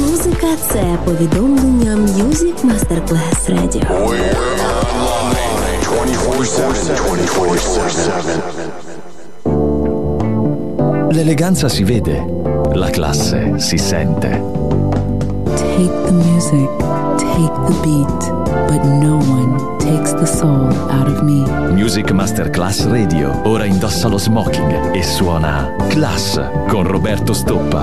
Музика – це повідомлення Music Masterclass Radio. We're online 24/7. L'eleganza si vede, la classe si sente. Take the music, take the beat, but no one takes the soul out of me. Music Masterclass Radio ora indossa lo smoking e suona Class con Roberto Stoppa.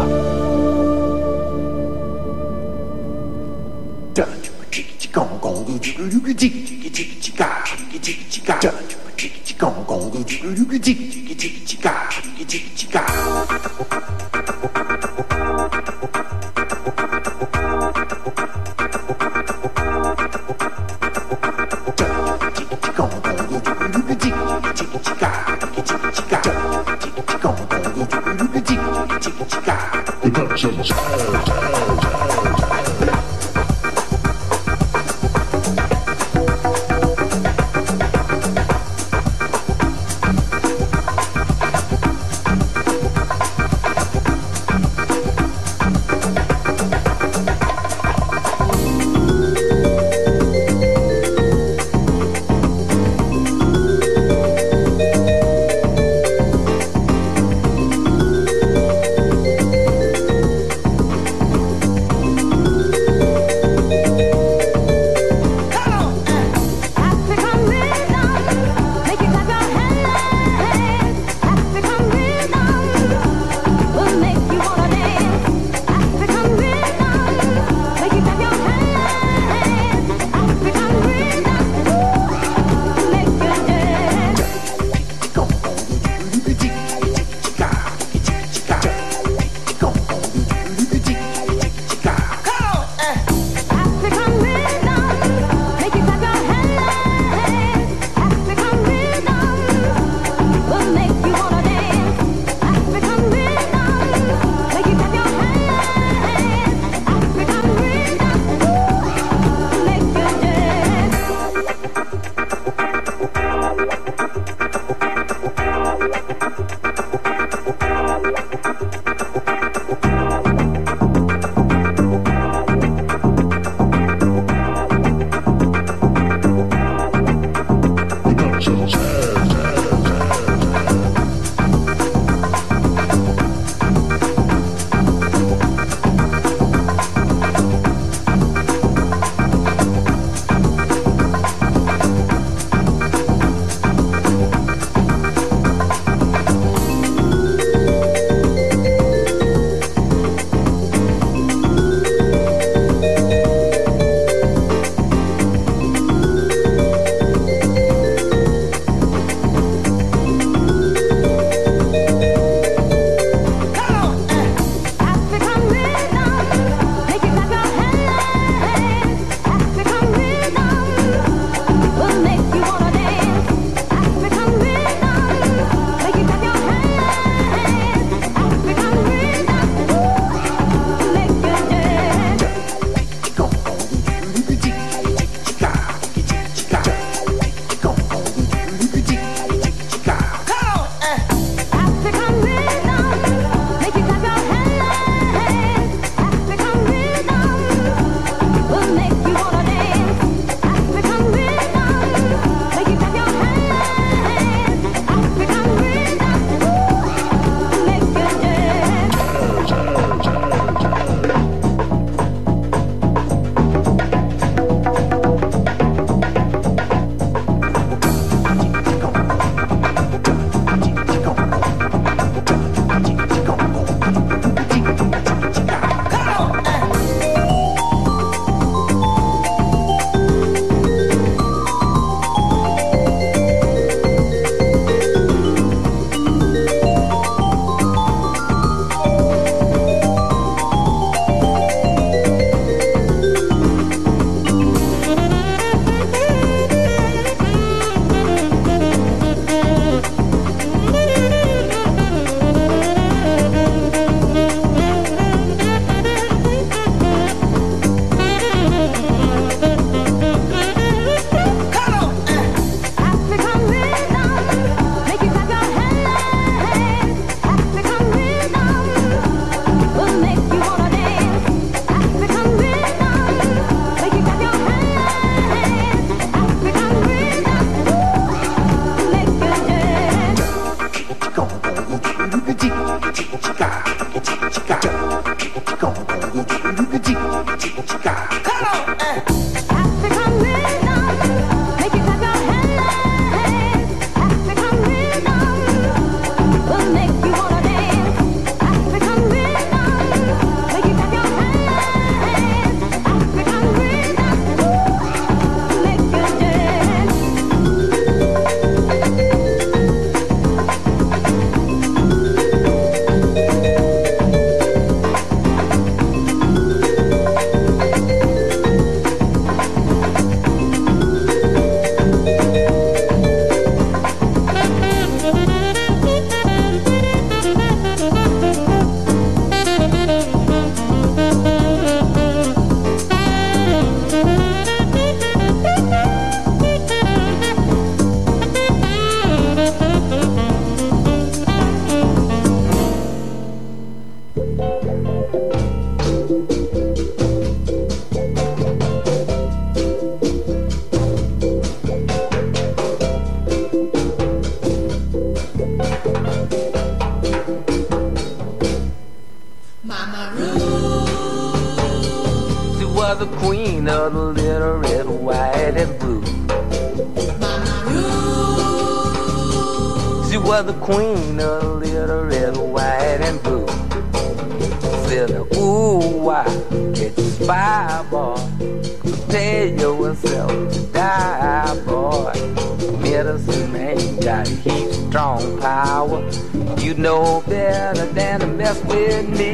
was the queen of the little red, white, and blue. Mama Ruth. She was the queen of the little red, white, and blue. Said, ooh, why get you spy, boy? Prepare yourself to die, boy. Medicine man got heat, strong power. You know better than to mess with me.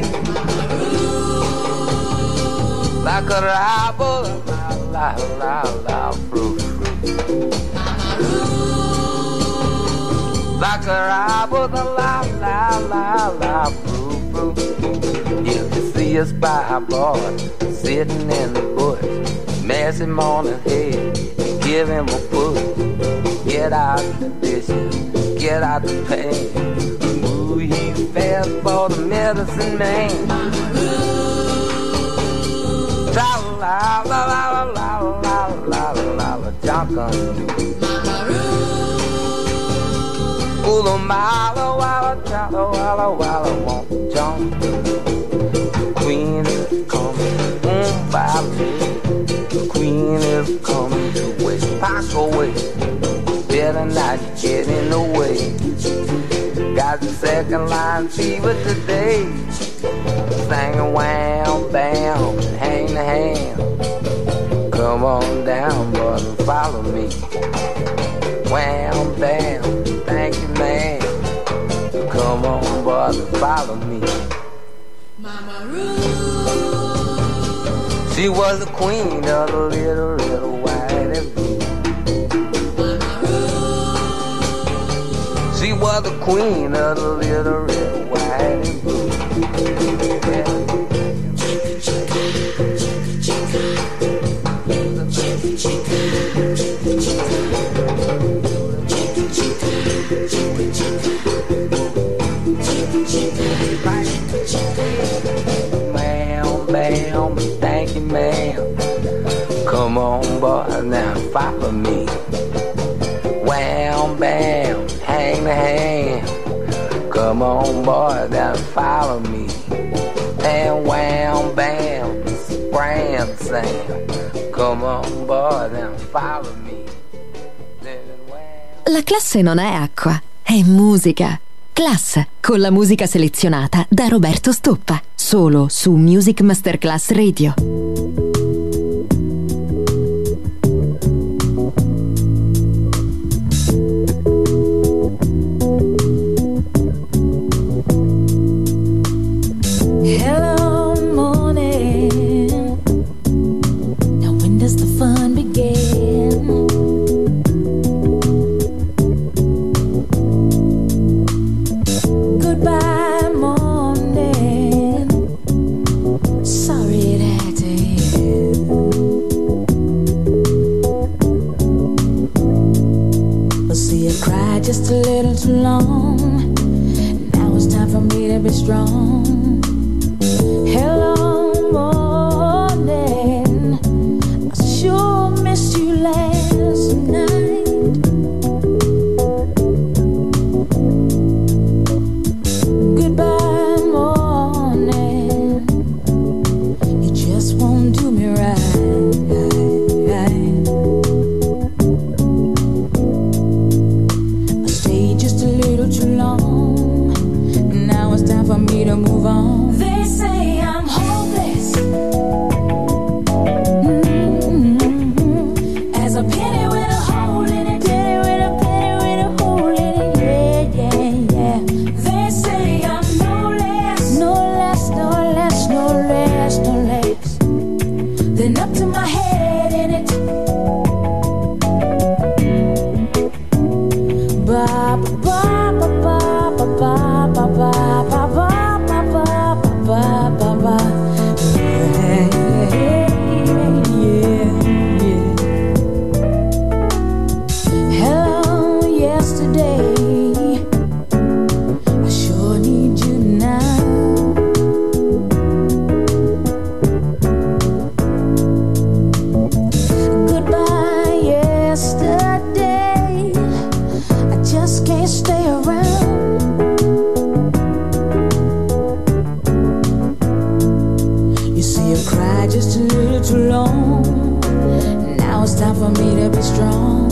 Like a rival, la, fruit. Like a rival, la, fruit. If you see a spy boy sitting in the bush, smash him on the head, give him a push. Get out the dishes, get out the pain. Ooh, he's fast for the medicine man. La la la la la la la la, John gun do. Ooh, the mile, walla, won't John do. The queen is coming, by me. The queen is coming to West Parkway. Better not get in the way. Got the second line fever today. Singing wham, bam, hang the hand. Come on down, brother, follow me. Wham, bam, thank you, man. Come on, brother, follow me. Mama Ruth. She was the queen of the little red, white, and blue. Mama Ruth. She was the queen of the little red, white, and blue. Ma'am, bam, thank you, ma'am. Come on, boy, now follow me. Wham, bam, hang the hand. Come on, boy, now follow me. And wham, bam, scram, Sam. Come on, boy, now follow me. La classe non è acqua, è musica. Class, con la musica selezionata da Roberto Stoppa, solo su Music Masterclass Radio. Hello, morning. Now when does the fun begin? Goodbye, morning. Sorry it had to end. you've cried just a little too long. Now it's time for me to be strong.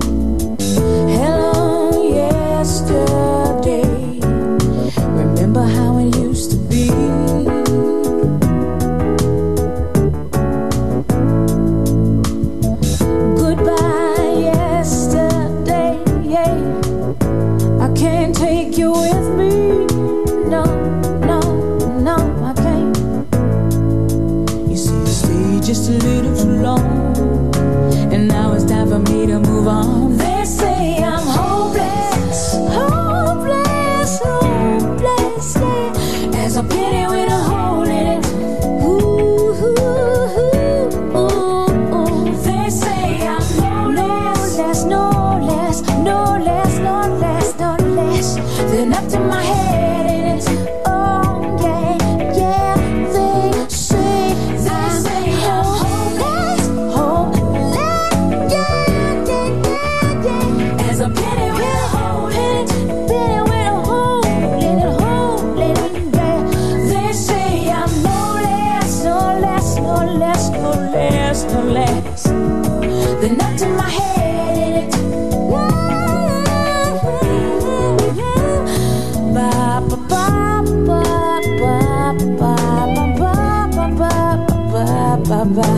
Hello, yesterday. Remember how it used to be. Goodbye, yesterday. Yeah. I can't take you with me. No, no, no, I can't. You see, you stayed just a little too long. And now it's time for me to move on. They say I'm hopeless, hopeless, hopeless, yeah. As a pity with a hole in it. Ooh, ooh, ooh, ooh, ooh. They say I'm no less, no less, no less, no less, no less than up to my head in it. Oh yeah, yeah. They say I'm hopeless, hopeless, yeah, yeah, yeah, yeah. As a pity with a hole in it, pity with a hole in it, hole in it, yeah. They say I'm no less, no less, no less, no less, no less than up to my head in it. Ba ba ba ba ba ba ba ba ba ba ba.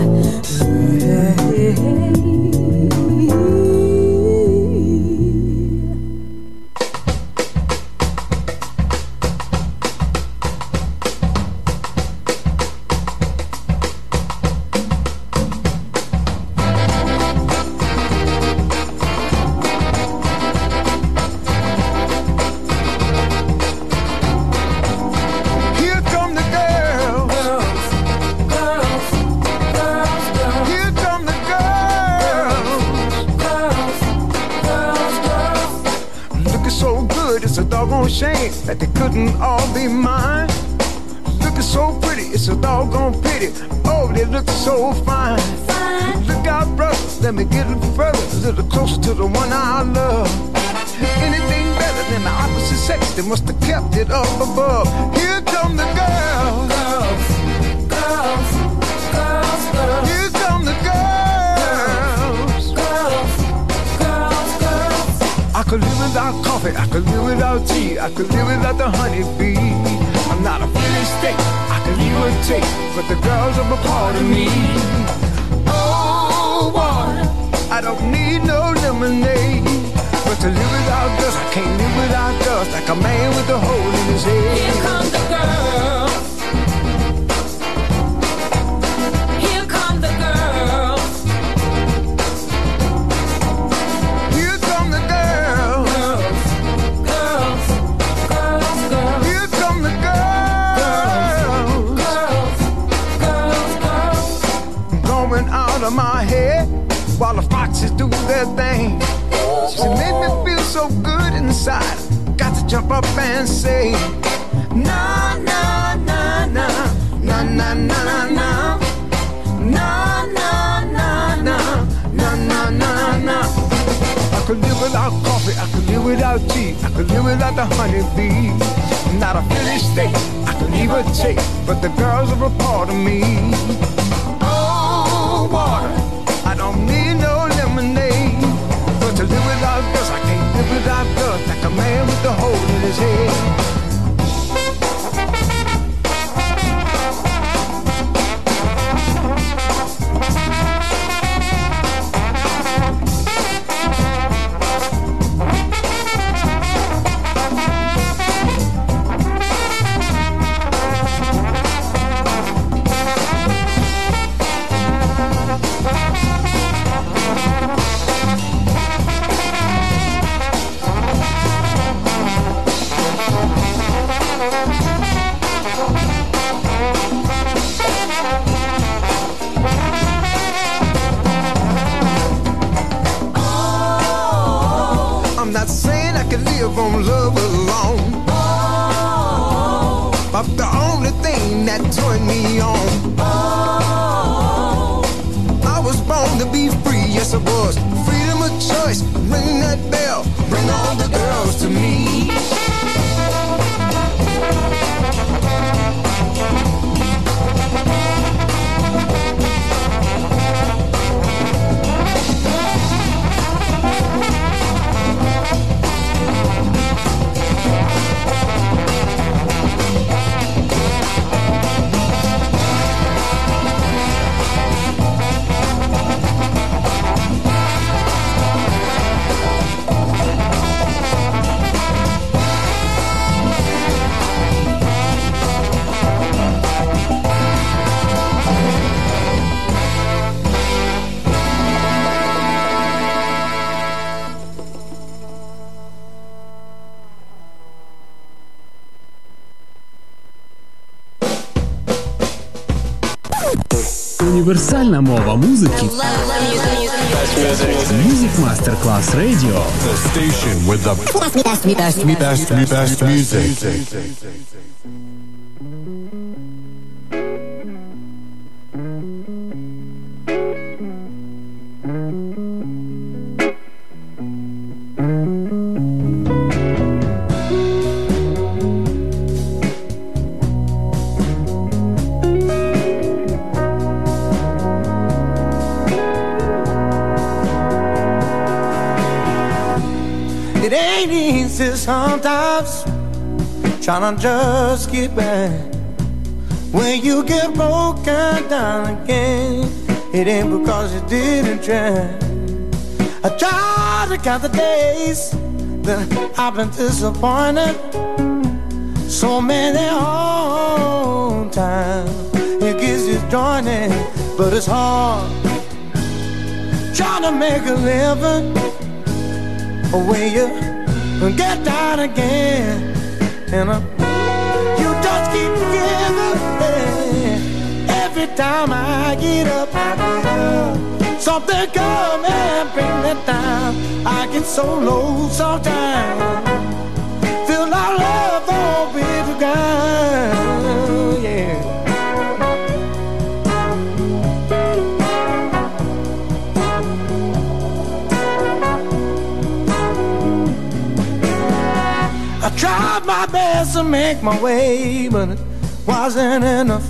Here come the girls. Girls, girls, girls, Here come the girls. girls, girls, girls. Looking so good, it's a doggone shame that they couldn't all be mine. Looking so pretty, it's a doggone pity. Oh, they look so fine. Fine. Look out, brothers, let me get a little further, a little closer to the one I love. Anything better than the opposite sex, they must have kept it up above. Here come the girls. Girls, girls, girls, girls, Here come the girls. girls, girls, girls. I could live without coffee, I could live without tea, I could live without the honeybee. I'm not a finished steak, I can leave or take, but the girls are a part of me. Oh, water, I don't need no lemonade, but to live without dust, I can't live without dust, like a man with a hole in his head. Here come the girls. Here come the girls. Here come the girls. Girls, girls, girls, Here come the girls. girls, girls, girls. Going out of my head while the foxes do their thing. She made me feel so good inside. Got to jump up and say, na na na na na na na na na na na na na na na na na. I could live without coffee, I could live without tea, I could live without the honeybee. Not a finished steak, I could leave or take, but the girls are a part of me. Oh, water, I don't need no lemonade, but to live without dust, I can't live without dust, like a man with a hole in his head. I'm not saying I can live on love alone, but the only thing that turned me on. I was born to be free, yes I was. Freedom of choice, ring that bell, bring all the girls to me. універсальна мова музики. Music Masterclass Radio. The station with the best music. It ain't easy sometimes trying to just get back. When you get broken down again, it ain't because you didn't try. I try to count the days that I've been disappointed. So many hard times it gets disjointed, but it's hard trying to make a living when you get down again, and you just keep giving. Every time I get up, something come and bring me down. I get so low sometimes, feel like love won't be the ground. Yeah. I tried my best to make my way, but it wasn't enough.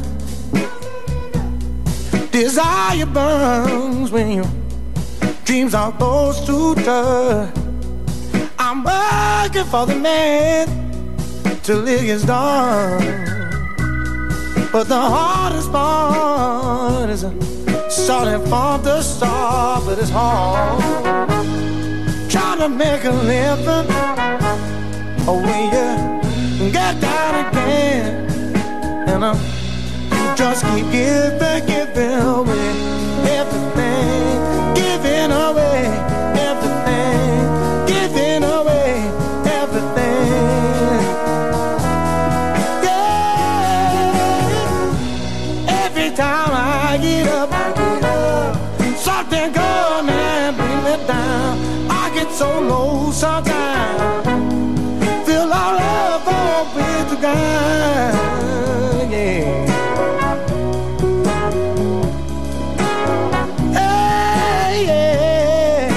Desire burns when your dreams are close to touch. I'm working for the man till it gets dark, but the hardest part is starting from the start. But it's hard trying to make a living when you get down again, and you just keep giving away everything, giving away everything, giving away everything. Yeah. Every time I get up, something come and bring me down. I get so low sometimes, feel our love won't be the ground, yeah. Hey, yeah.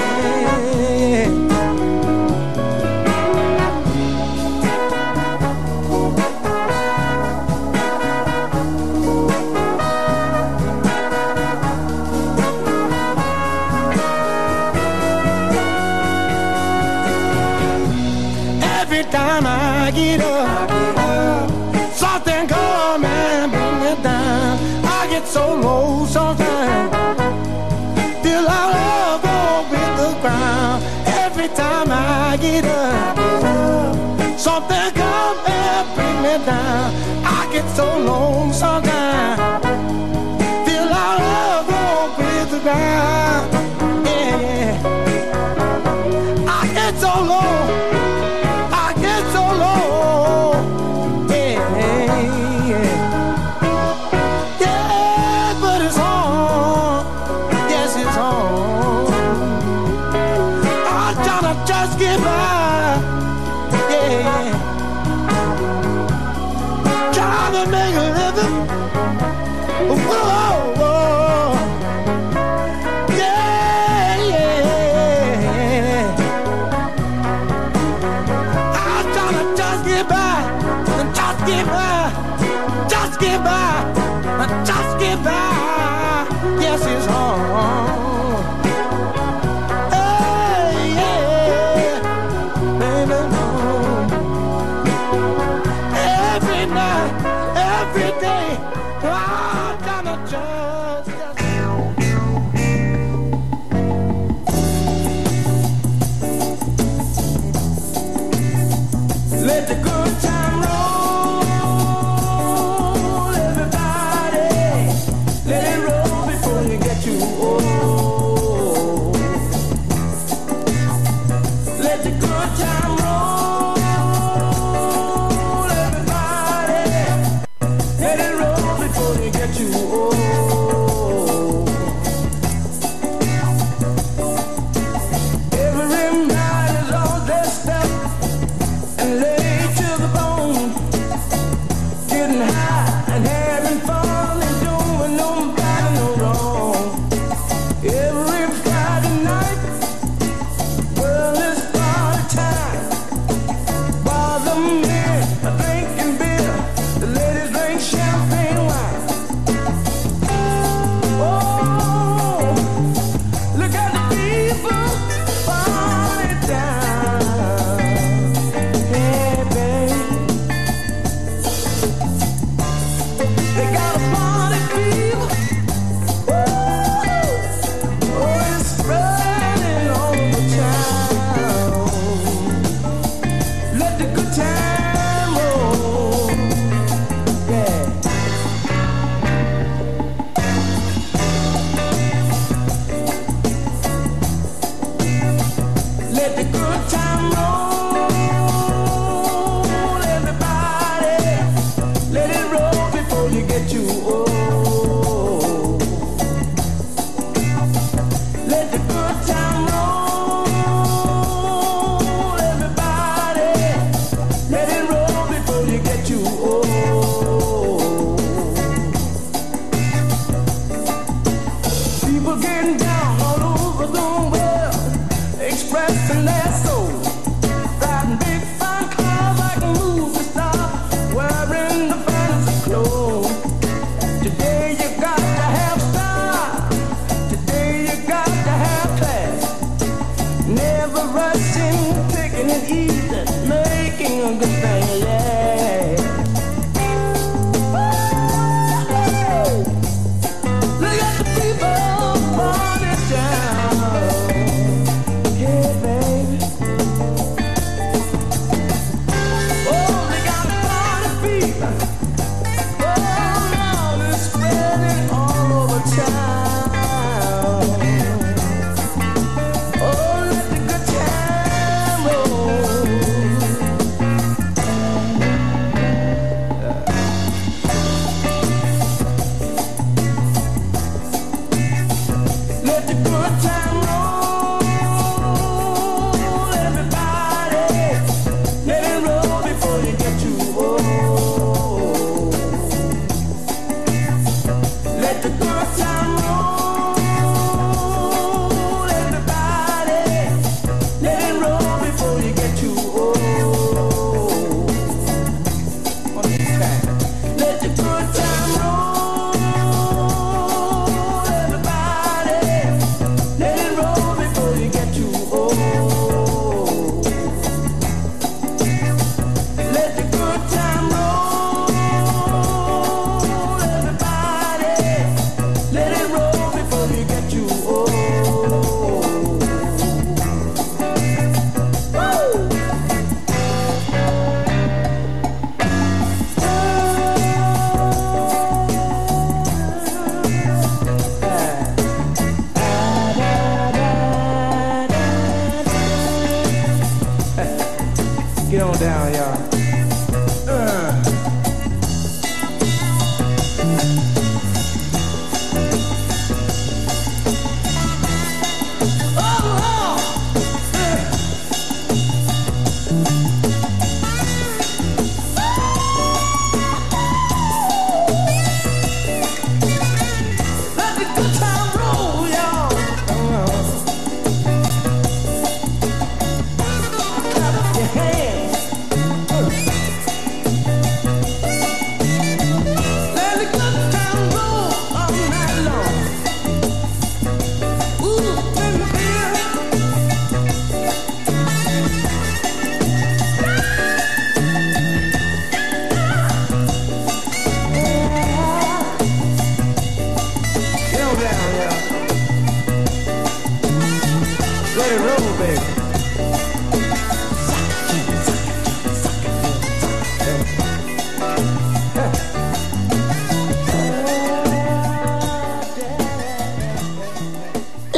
Every time I get up, something come and bring me down. I get so low sometimes, feel our love won't hit the ground. Every time I get up, something come and bring me down. I get so low sometimes, feel our love won't hit the ground. Yeah, I get so low. Just get by, yeah. Trying to make a living, whoa, whoa. Yeah, yeah. I'm trying to just get by, just get by, just get by, just get by. Yes, it's hard. Let the good time roll, everybody. Let it roll before you get too old.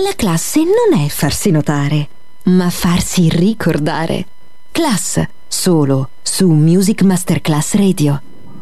La classe non è farsi notare, ma farsi ricordare. Class, solo su Music Masterclass Radio.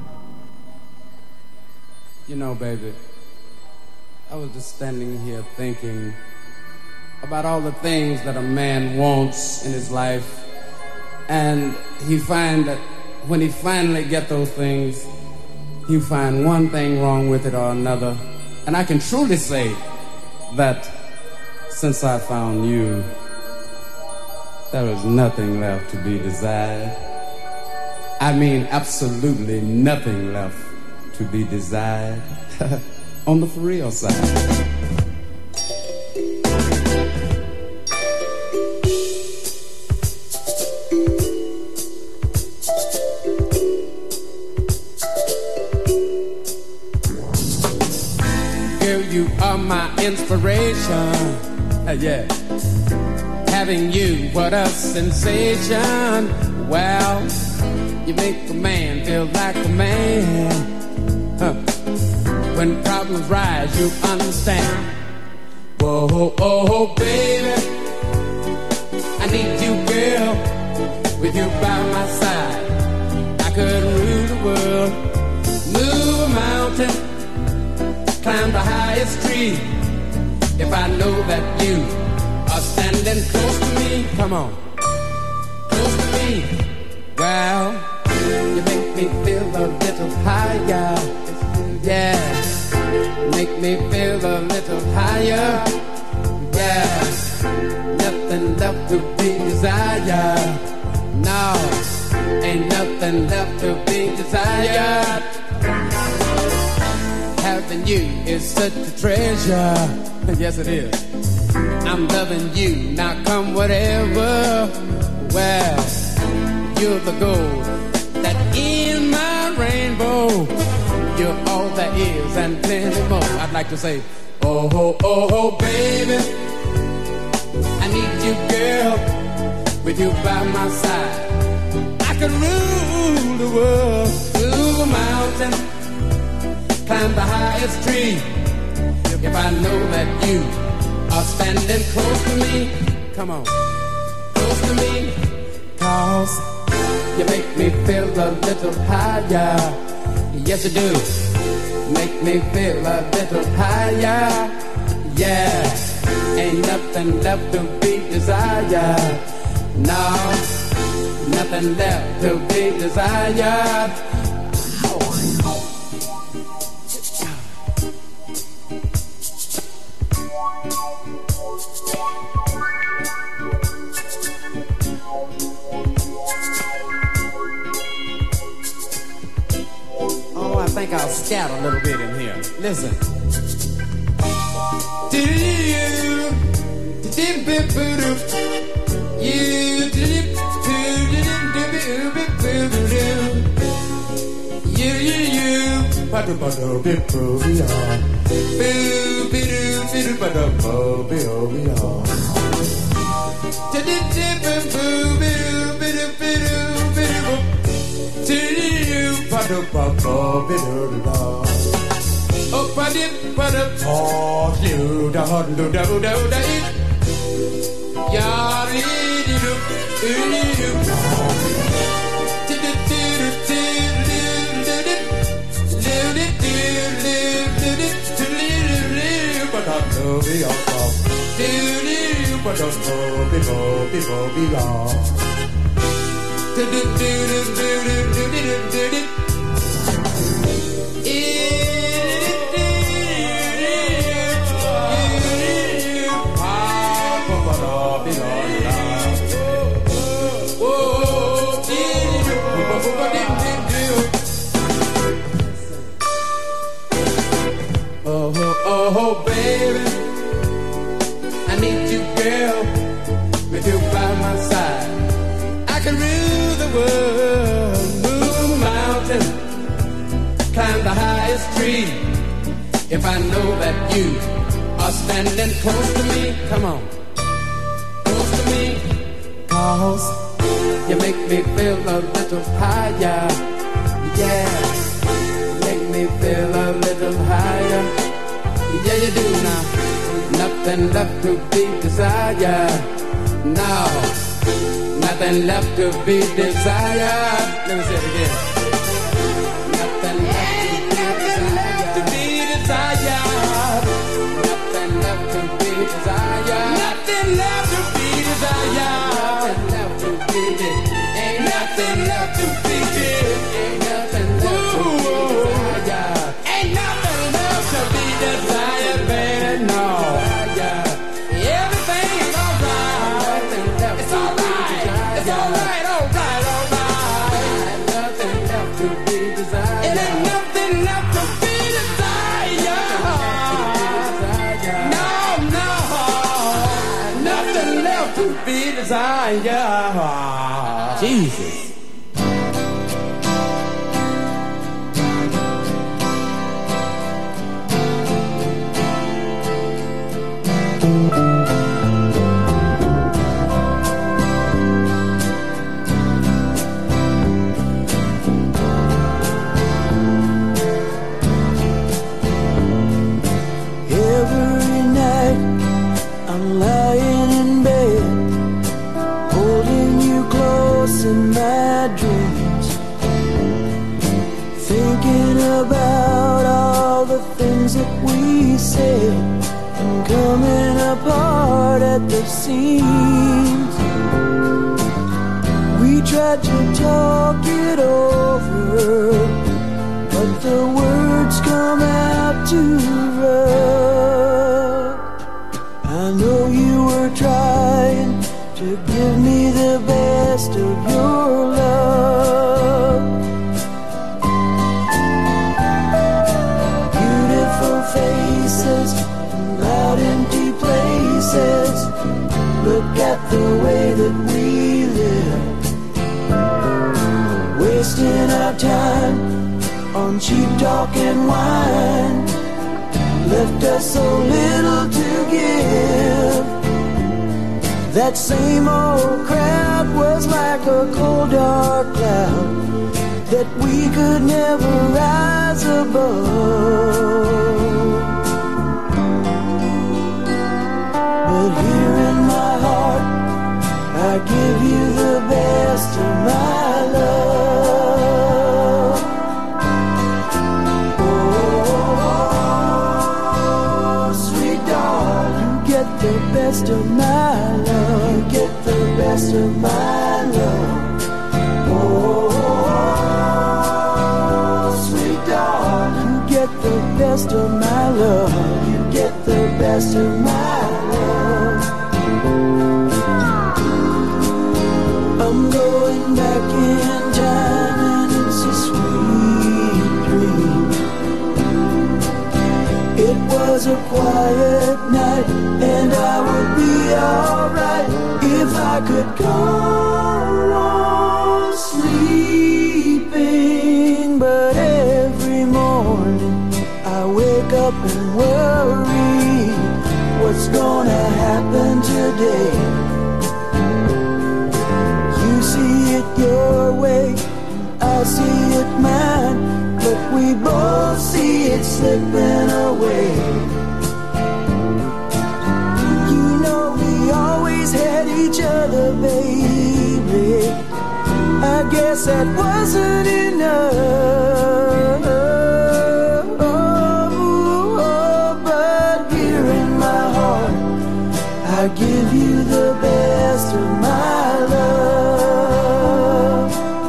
You know, baby, I was just standing here thinking about all the things that a man wants in his life, and he find that when he finally get those things, he find one thing wrong with it or another. And I can truly say that since I found you, there is nothing left to be desired. I mean, absolutely nothing left to be desired. On the for real side. You are my inspiration, yeah. Having you, what a sensation. Well, you make a man feel like a man. When problems rise, you understand. Whoa, oh, oh, baby, I need you, girl. With you by my side, I could rule the world, move a mountain, climb the highest tree. If I know that you are standing close to me, come on, close to me. Well, you make me feel a little higher, yeah. Make me feel a little higher, yeah. Nothing left to be desired. No, ain't nothing left to be desired. Having you is such a treasure. Yes, it is. I'm loving you, now come whatever. Well, you're the gold that in my rainbow. You're all there is and plenty more. I'd like to say, oh, oh, oh, oh, baby, I need you, girl. With you by my side, I could rule the world, move a mountain, climb the highest tree. If I know that you are standing close to me, come on, close to me. Cause you make me feel a little higher. Yes, you do. Make me feel a little higher. Yeah, ain't nothing left to be desired. No, nothing left to be desired. Oh, I think I'll scat a little bit in here. Listen. Do you Oh, baby, I need you, girl, with you by my side. I can rule the world, move a mountain, climb the highest tree. If I know that you are standing close to me, come on, close to me. Cause you make me feel a little higher, yeah. Make me feel a little higher. Yeah, you do now. nothing left to be desired. No, nothing left to be desired. Let me say it again. Nothing left to be desired. Nothing left to be desired. Nothing left to be desired. Nothing left to be desired. Ain't nothing left to be desired. Ain't nothing left to be desired. Ain't nothing left to be desired, baby. No. Everything's alright. It's alright. It's alright. Alright. Alright. Nothing left to be desired. It ain't nothing left to be desired. No, no. Nothing left to be desired. Jesus. Every night I'm lying in bed, holding you close in my dreams, thinking about all the things that we said and coming apart at the seams. We tried to talk it over, but the words come out too rough. I know you were trying to give me the best of your love. Beautiful faces and loud empty places. Look at the way that we live, wasting our time on cheap talk and wine, left us so little to give. That same old crowd was like a cold dark cloud that we could never rise above. But here in my heart I give you the best of my love. The best of my love, you get the best of my love. Oh, sweet darling, you get the best of my love. You get the best of my love. I'm going back in time and it's a sweet dream. It was a quiet night and I would be alright if I could go on sleeping. But every morning I wake up and worry, what's gonna happen today? You see it your way, I see it mine, but we both see it slipping away. Had each other, baby. I guess that wasn't enough. But here in my heart I give you the best of my love.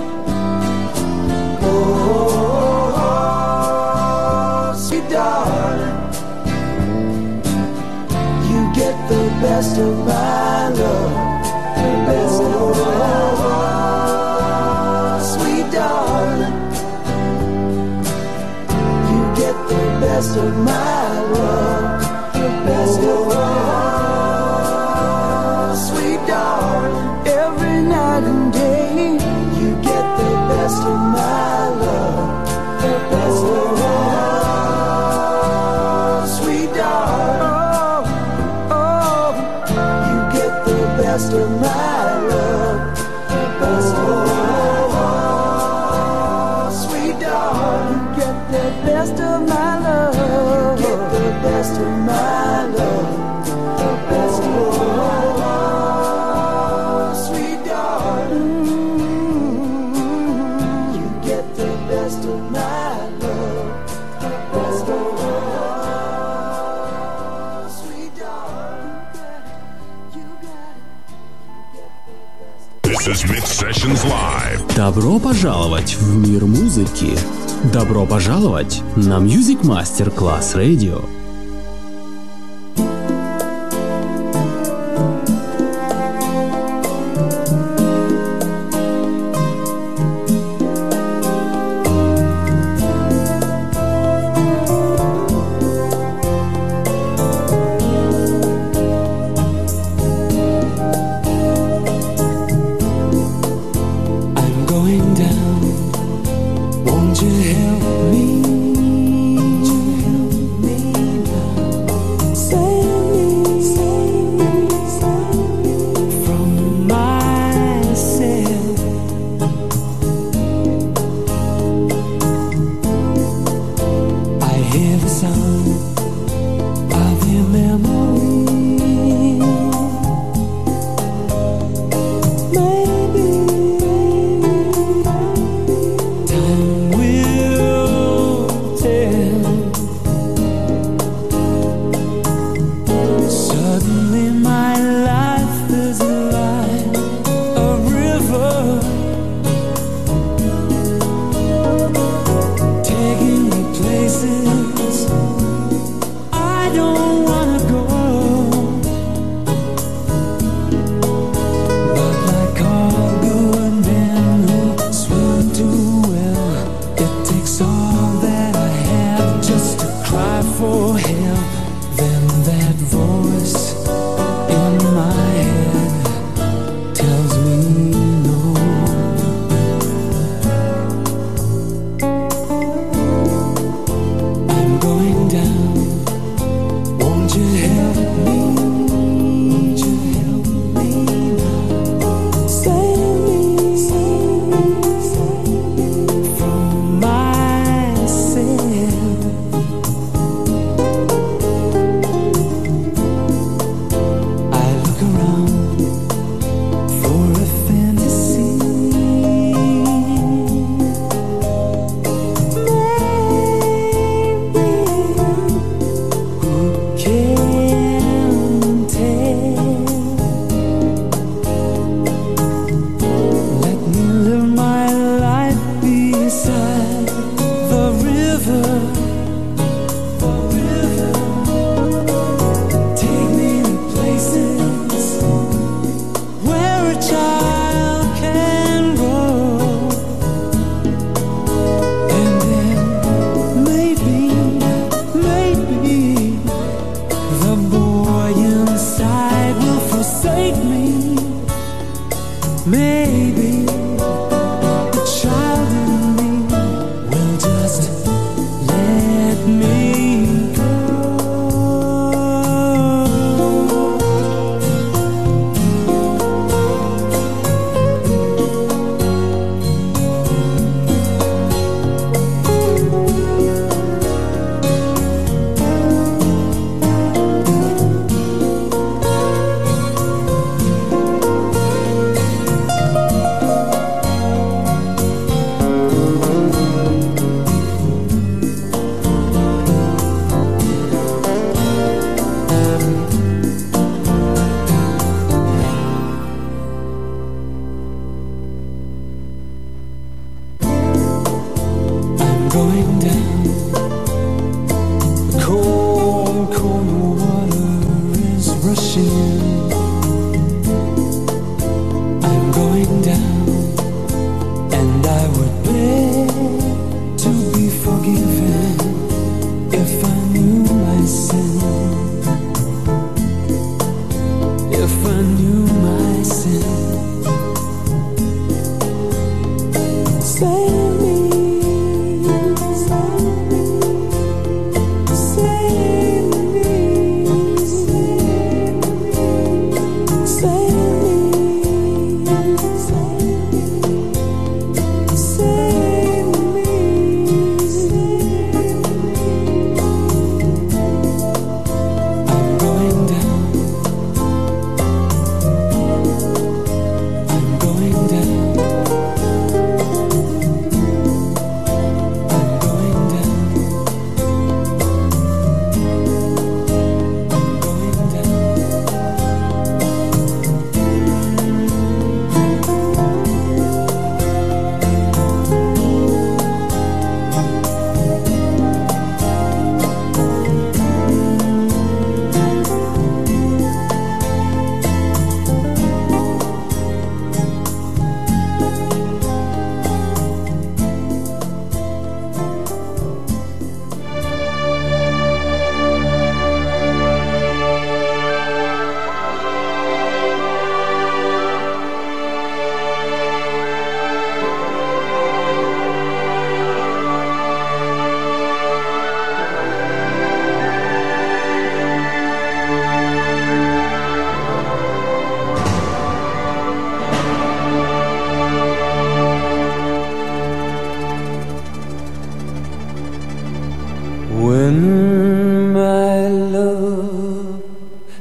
Oh, sweet darling, you get the best of my love, the best of my love. Sweet darling, you get the best of my love, the best of my love. Sweet darling, every night and day, you get the best of my love, the best of my love. Sweet darling, best of my love, the best of my love. Sweet darling, get the best of my love, get the best of my love, This is Mix Sessions Live. Добро пожаловать в мир музыки. Добро пожаловать на Music Master Class Radio.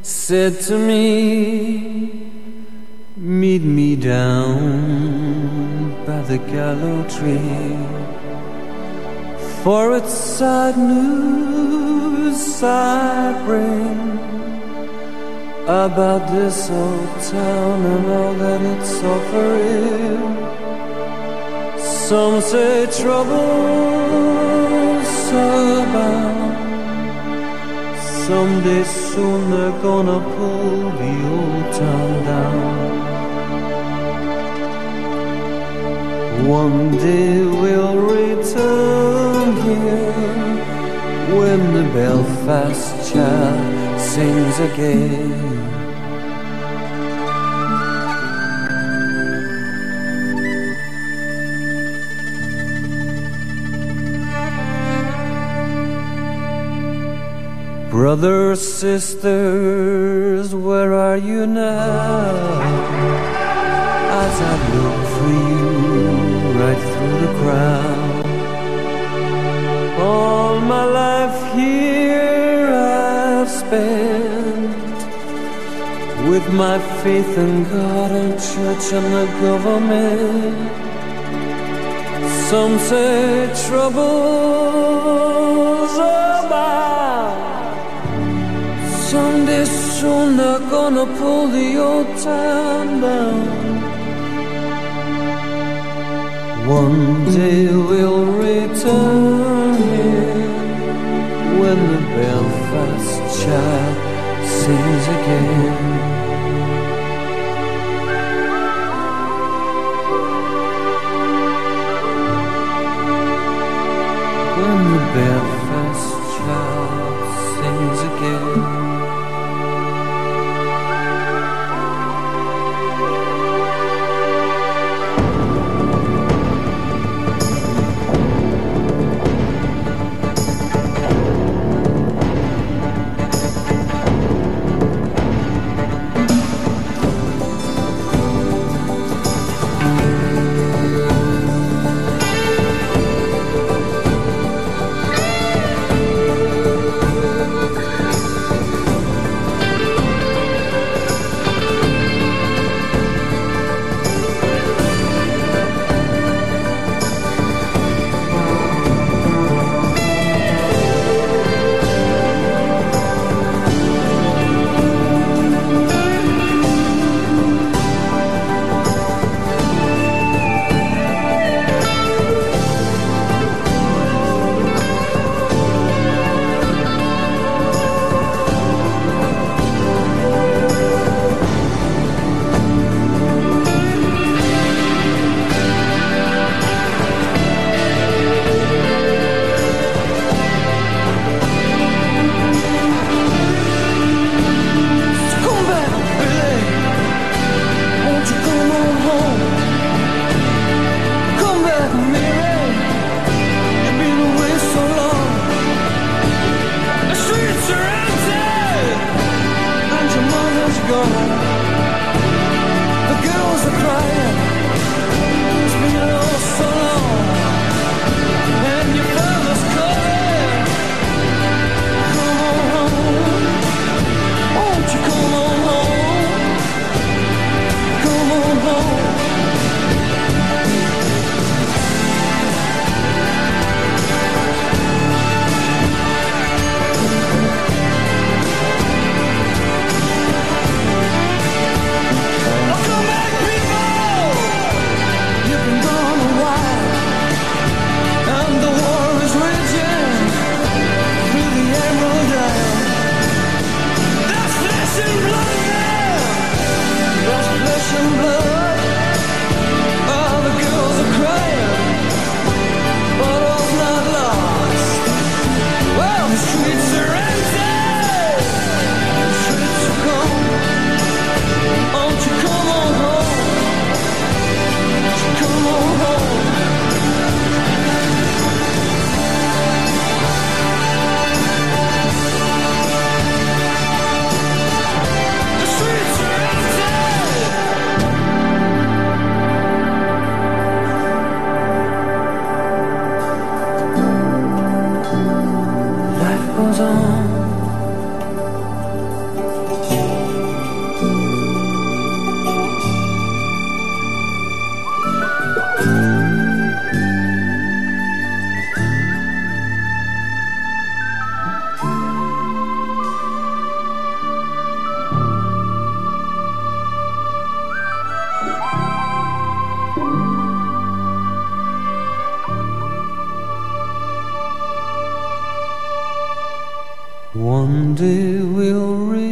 said to me, meet me down by the gallows tree, for it's sad news I bring about this old town and all that it's offering. Some say trouble's about, someday soon they're gonna pull the old town down. One day we'll return here when the Belfast child sings again. Brothers, sisters, where are you now? As I look for you right through the crowd. All my life here I've spent with my faith in God and church and the government. Some say trouble's about, someday soon they're gonna pull the old town down. One day we'll return here when the Belfast child sings again. When the Belfast child sings again.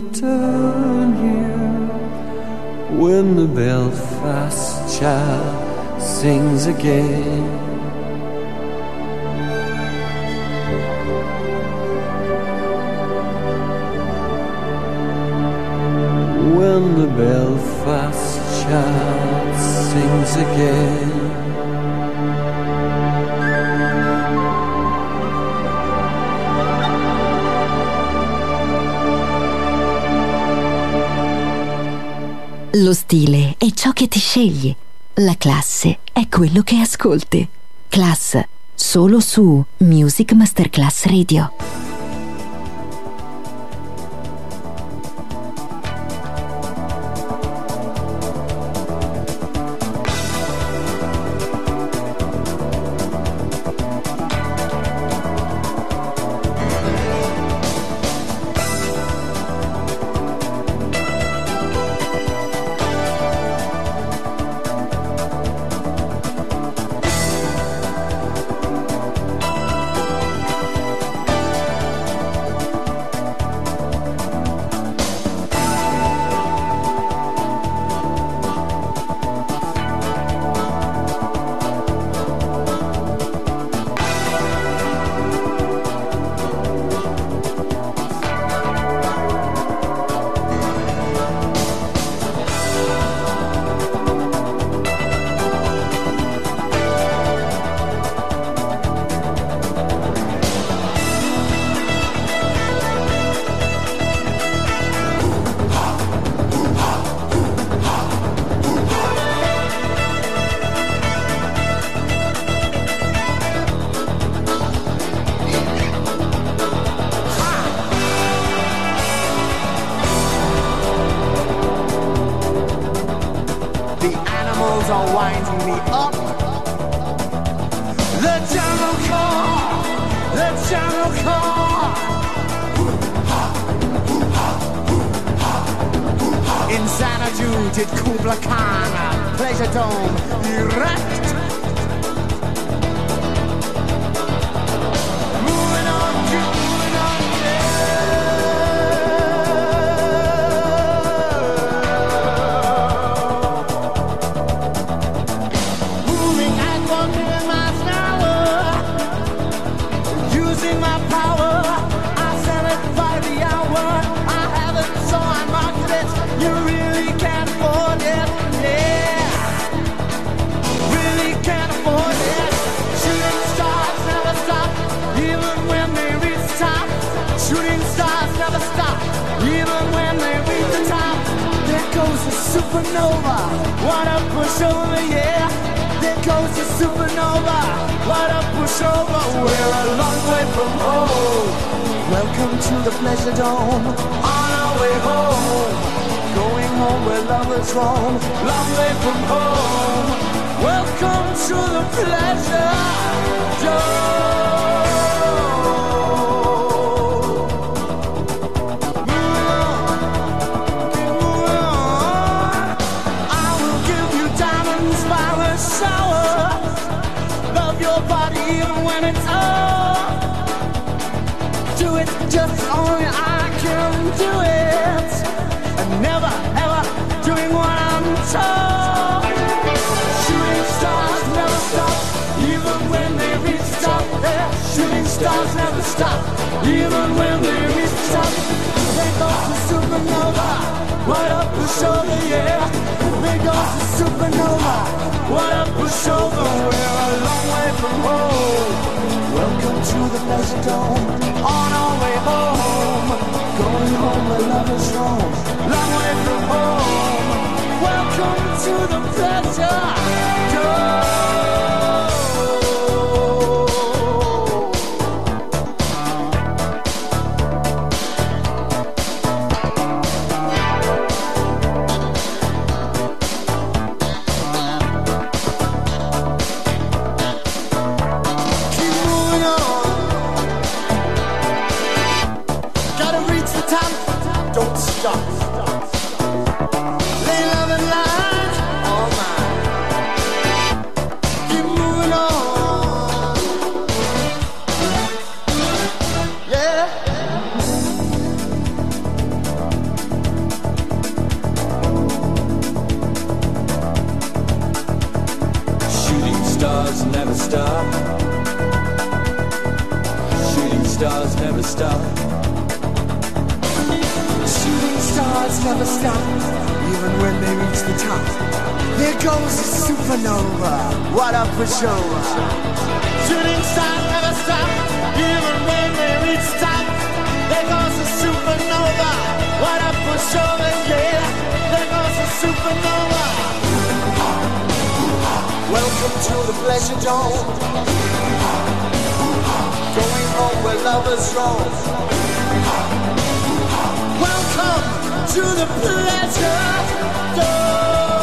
return here when the Belfast child sings again. When the Belfast child sings again. Lo stile è ciò che ti scegli. La classe è quello che ascolti. Class, solo su Music Masterclass Radio. stop. Shooting stars never stop. Shooting stars never stop, even when they reach the top. There goes a supernova, what a pushover. Shooting stars never stop, even when they reach the top. There goes a supernova, what a pushover, yeah. There goes a supernova. Welcome to the pleasure dome, going home where lovers roam. Welcome to the pleasure dome.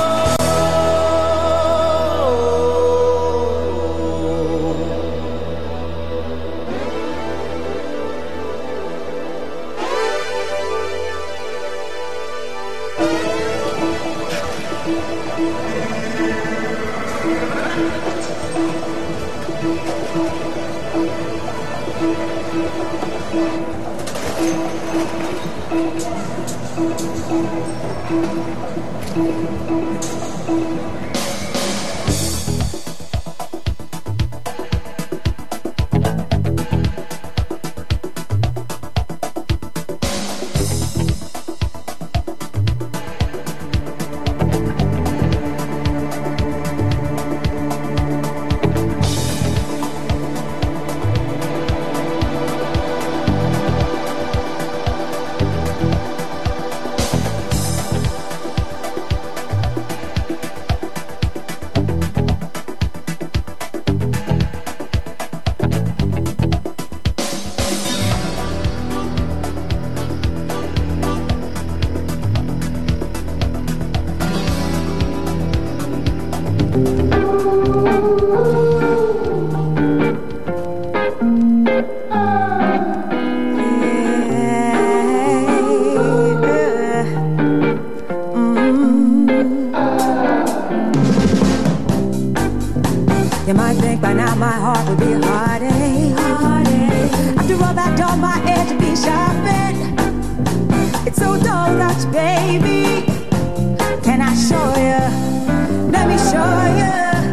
You might think by now my heart would be heartache. After all that dull, my edge would be sharpened. It's so dull, that baby. Can I show you? Let me show you.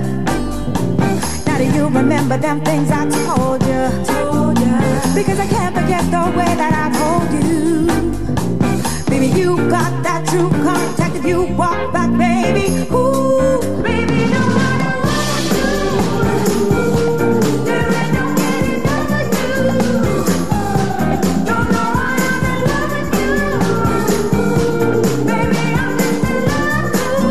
Now do you remember them things I told you? Because I can't forget the way that I told you. Baby, you got that true contact if you walk back, baby. Ooh, baby, no matter what I do, there ain't no getting over you. Don't know why I'm in love with you. Baby, I'm just in love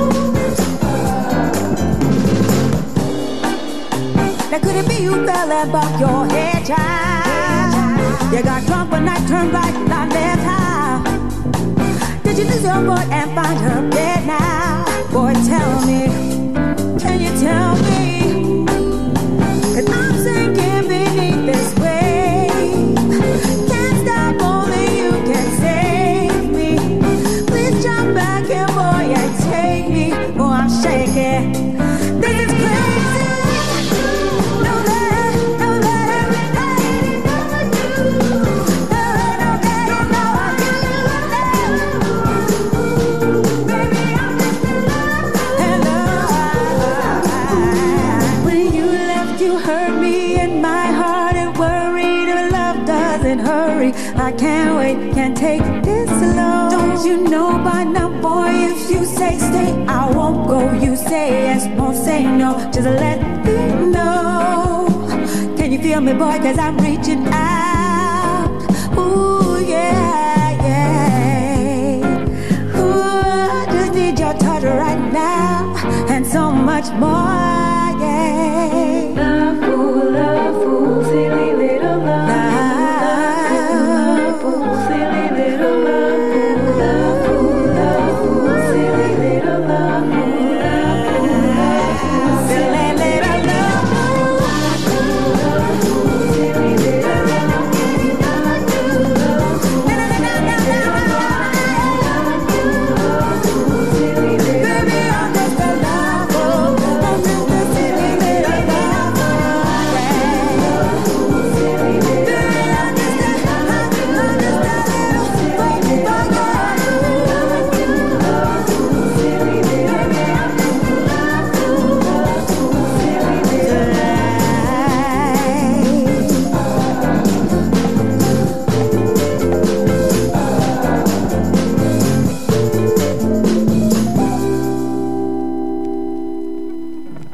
too. Now could it be you fell and bumped your head, child? You got drunk one night, turned right, not left how? Did you lose your boy and find her dead now? Boy, tell me, can you tell me? 'Cause I'm sinking beneath this wave. Can't stop, only you can save me. Please jump back here, boy, and take me. Oh, I'm shaking. This is crazy. No that every day you hurt me in my heart and worried if love doesn't hurry. I can't wait, can't take this alone. Don't you know by now, boy, if you say stay, I won't go. You say yes, won't say no, just let me know. Can you feel me, boy, 'cause I'm reaching out.